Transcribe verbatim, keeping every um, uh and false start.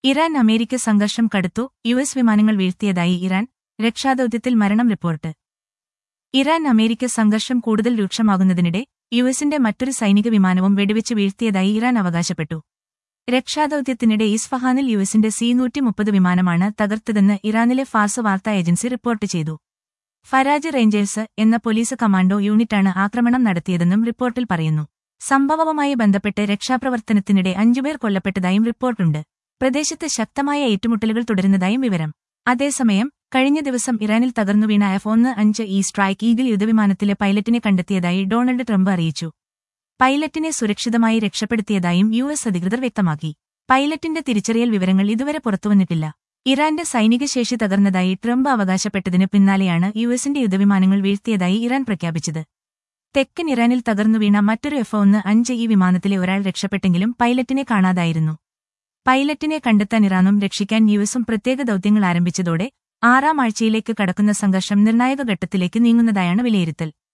Iran America സംഘർഷം കടുത്തു, U S വിമാനങ്ങൾ വീഴ്ത്തിയതായി Iran, രക്ഷാദൌത്യത്തിൽ മരണം റിപ്പോർട്ട്. ഇറാൻ അമേരിക്ക സംഘർഷം കൂടുതൽ രൂക്ഷമാകുന്നതിനിടെ യു എസിന്റെ മറ്റൊരു സൈനിക വിമാനവും വെടിവെച്ച് വീഴ്ത്തിയതായി ഇറാൻ അവകാശപ്പെട്ടു. രക്ഷാദൌത്യത്തിനിടെ ഇസ്ഫഹാനിൽ യു എസിന്റെ സി നൂറ്റി മുപ്പത് വിമാനമാണ് തകർത്തതെന്ന് ഇറാനിലെ ഫാർസ് വാർത്താ ഏജൻസി റിപ്പോർട്ട് ചെയ്തു. ഫരാജ് റേഞ്ചേഴ്സ് എന്ന പോലീസ് കമാൻഡോ യൂണിറ്റാണ് ആക്രമണം നടത്തിയതെന്നും റിപ്പോർട്ടിൽ പറയുന്നു. സംഭവവുമായി ബന്ധപ്പെട്ട് രക്ഷാപ്രവർത്തനത്തിനിടെ അഞ്ചുപേർ കൊല്ലപ്പെട്ടതായും റിപ്പോർട്ടുണ്ട്. പ്രദേശത്ത് ശക്തമായ ഏറ്റുമുട്ടലുകൾ തുടരുന്നതായും വിവരം. അതേസമയം കഴിഞ്ഞ ദിവസം ഇറാനിൽ തകർന്നുവീണ എഫ് ഒന്ന് അഞ്ച് ഇ സ്ട്രൈക്ക് ഈഗിൾ യുദ്ധവിമാനത്തിലെ പൈലറ്റിനെ കണ്ടെത്തിയതായി ഡൊണാൾഡ് ട്രംപ് അറിയിച്ചു. പൈലറ്റിനെ സുരക്ഷിതമായി രക്ഷപ്പെടുത്തിയതായും യു എസ് അധികൃതർ വ്യക്തമാക്കി. പൈലറ്റിന്റെ തിരിച്ചറിയൽ വിവരങ്ങൾ ഇതുവരെ പുറത്തുവന്നിട്ടില്ല. ഇറാന്റെ സൈനിക ശേഷി തകർന്നതായി ട്രംപ് അവകാശപ്പെട്ടതിന് പിന്നാലെയാണ് യു എസിന്റെ യുദ്ധവിമാനങ്ങൾ വീഴ്ത്തിയതായി ഇറാൻ പ്രഖ്യാപിച്ചത്. തെക്കൻ ഇറാനിൽ തകർന്നുവീണ മറ്റൊരു എഫ് ഒന്ന് അഞ്ച് ഇ വിമാനത്തിലെ ഒരാൾ രക്ഷപ്പെട്ടെങ്കിലും പൈലറ്റിനെ കാണാതായിരുന്നു. പൈലറ്റിനെ കണ്ടെത്താൻ ഇറാനും രക്ഷിക്കാൻ യു എസും പ്രത്യേക ദൌത്യങ്ങൾ ആരംഭിച്ചതോടെ ആറാം ആഴ്ചയിലേക്ക് കടക്കുന്ന സംഘർഷം നിർണായക ഘട്ടത്തിലേക്ക് നീങ്ങുന്നതായാണ് വിലയിരുത്തൽ.